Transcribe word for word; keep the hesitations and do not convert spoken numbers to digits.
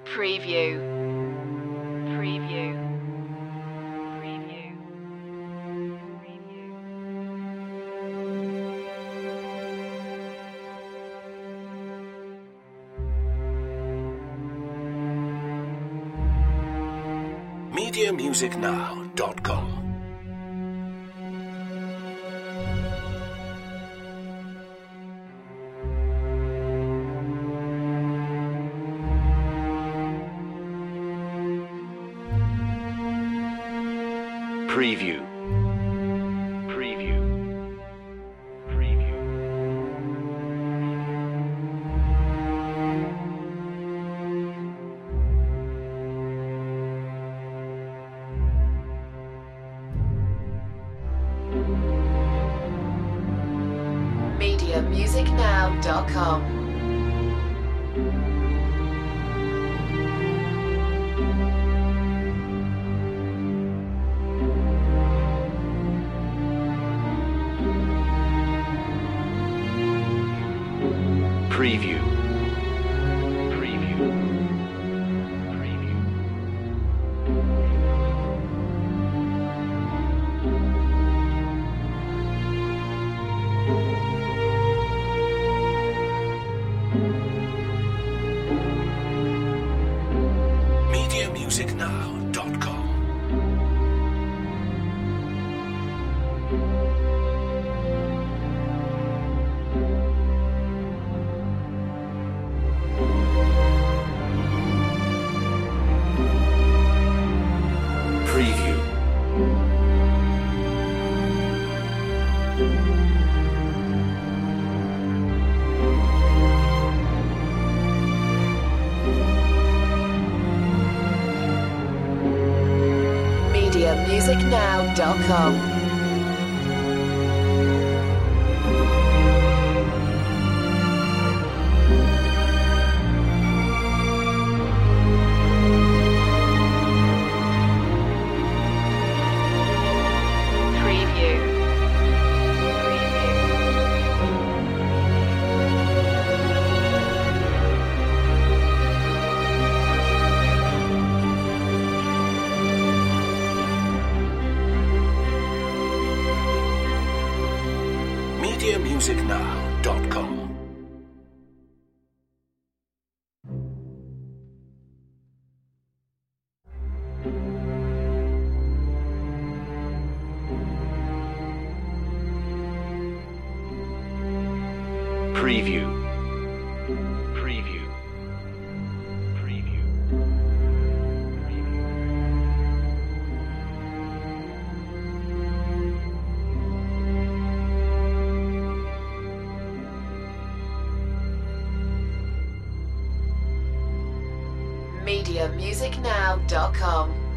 Preview. Preview. Preview. Preview. media music now dot com. Preview. Preview. Preview. media music now dot com. Preview. Preview. Preview. media music now dot com. Preview. media music now dot com. Preview. media music now dot com. Preview. Preview. Preview. media music now dot com.